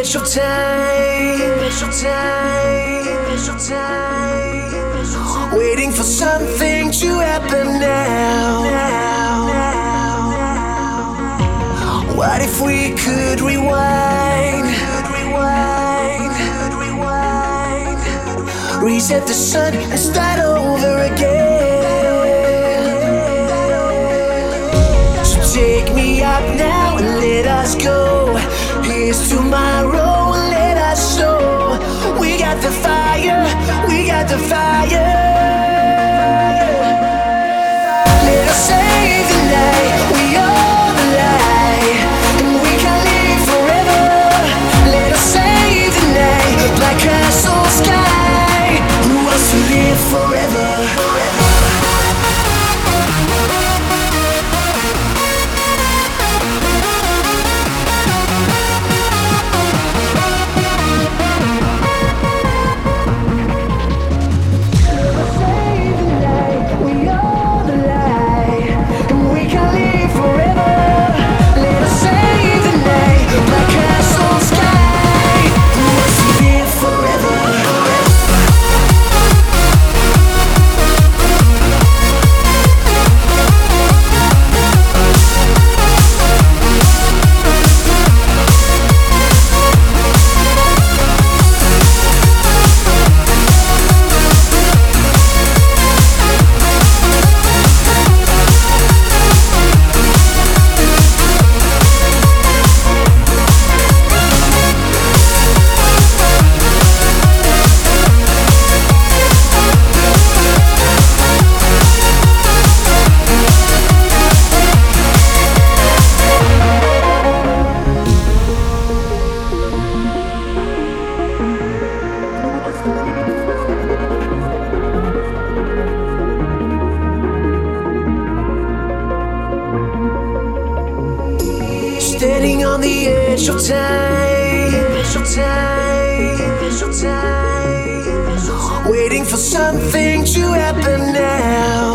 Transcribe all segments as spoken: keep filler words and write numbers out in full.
edge of time, edge of time, edge of time, waiting for something to happen now. What if we could rewind, rewind, rewind, reset the sun and start over again? So take me up now and let us go. Here's tomorrow and let us show. We got the fire, we got the fire. Let us save the night, we own the light, and we can live forever. Let us save the night, Black Castle sky. Who wants to live forever? Standing on the edge of time, edge of time, edge of time, waiting for something to happen now.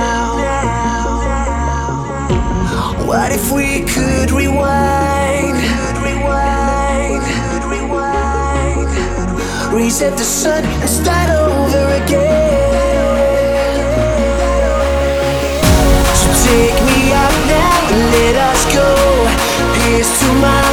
What if we could rewind, rewind, rewind, reset the sun and start over again? So take me up now and let us go. Here's to my